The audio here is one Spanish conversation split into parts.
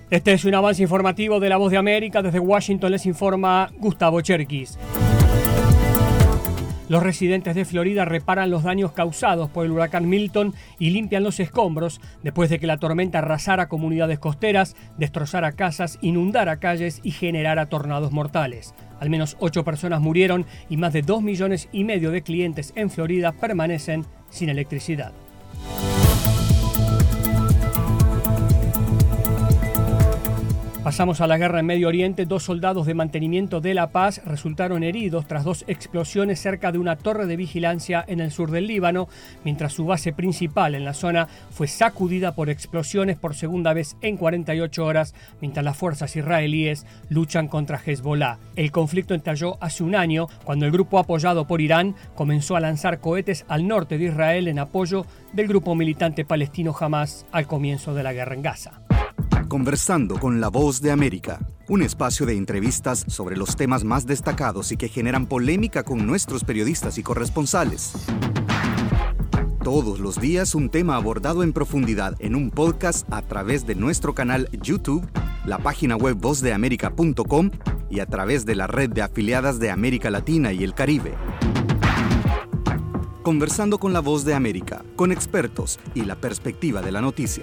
Este es un avance informativo de La Voz de América. Desde Washington les informa Gustavo Cherkis. Los residentes de Florida reparan los daños causados por el huracán Milton y limpian los escombros después de que la tormenta arrasara comunidades costeras, destrozara casas, inundara calles y generara tornados mortales. Al menos 8 personas murieron y más de 2,5 millones de clientes en Florida permanecen sin electricidad. Pasamos a la guerra en Medio Oriente. 2 soldados de mantenimiento de la paz resultaron heridos tras 2 explosiones cerca de una torre de vigilancia en el sur del Líbano, mientras su base principal en la zona fue sacudida por explosiones por segunda vez en 48 horas, mientras las fuerzas israelíes luchan contra Hezbollah. El conflicto estalló hace un año, cuando el grupo apoyado por Irán comenzó a lanzar cohetes al norte de Israel en apoyo del grupo militante palestino Hamas al comienzo de la guerra en Gaza. Conversando con La Voz de América, un espacio de entrevistas sobre los temas más destacados y que generan polémica con nuestros periodistas y corresponsales. Todos los días un tema abordado en profundidad en un podcast a través de nuestro canal YouTube, la página web vozdeamerica.com y a través de la red de afiliadas de América Latina y el Caribe. Conversando con La Voz de América, con expertos y la perspectiva de la noticia.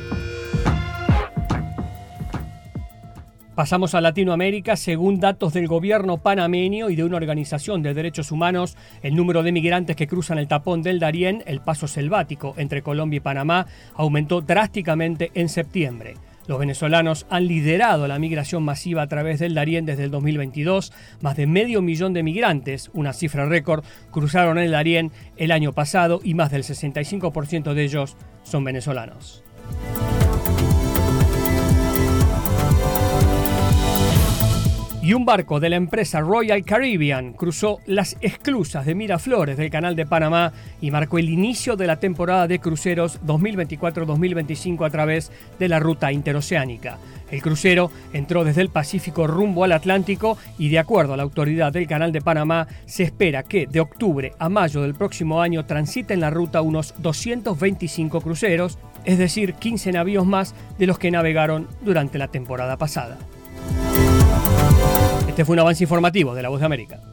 Pasamos a Latinoamérica. Según datos del gobierno panameño y de una organización de derechos humanos, el número de migrantes que cruzan el tapón del Darién, el paso selvático entre Colombia y Panamá, aumentó drásticamente en septiembre. Los venezolanos han liderado la migración masiva a través del Darién desde el 2022. Más de 500,000 de migrantes, una cifra récord, cruzaron el Darién el año pasado y más del 65% de ellos son venezolanos. Y un barco de la empresa Royal Caribbean cruzó las esclusas de Miraflores del Canal de Panamá y marcó el inicio de la temporada de cruceros 2024-2025 a través de la ruta interoceánica. El crucero entró desde el Pacífico rumbo al Atlántico y, de acuerdo a la autoridad del Canal de Panamá, se espera que de octubre a mayo del próximo año transiten la ruta unos 225 cruceros, es decir, 15 navíos más de los que navegaron durante la temporada pasada. Este fue un avance informativo de La Voz de América.